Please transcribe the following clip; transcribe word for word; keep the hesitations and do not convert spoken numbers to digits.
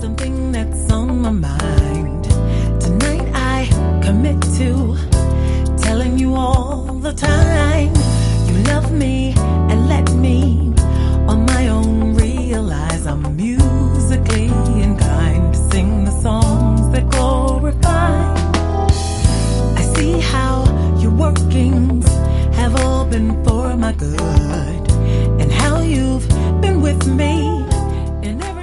something that's on my mind. Tonight I commit to telling you all the time you love me and let me on my own realize I'm musically inclined to sing the songs that glorify. I see how your workings have all been for my good, and how you've been with me in every